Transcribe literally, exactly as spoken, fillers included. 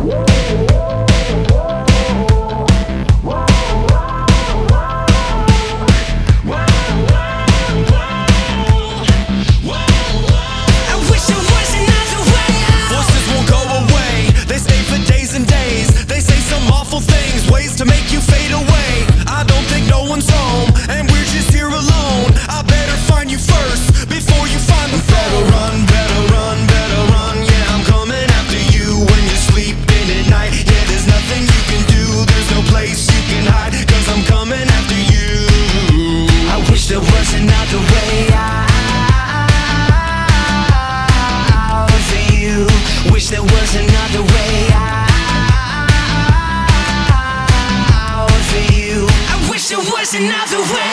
To make you fade away. I don't think no one's home, and we're just here alone. I better find you first before you find the phone. Better run, better run, better run. Yeah, I'm coming after you when you're sleeping at night. Yeah, there's nothing you can do, there's no place you can hide, cause I'm coming after you. I wish there was another way out for you. Wish there was another way out. There was another way.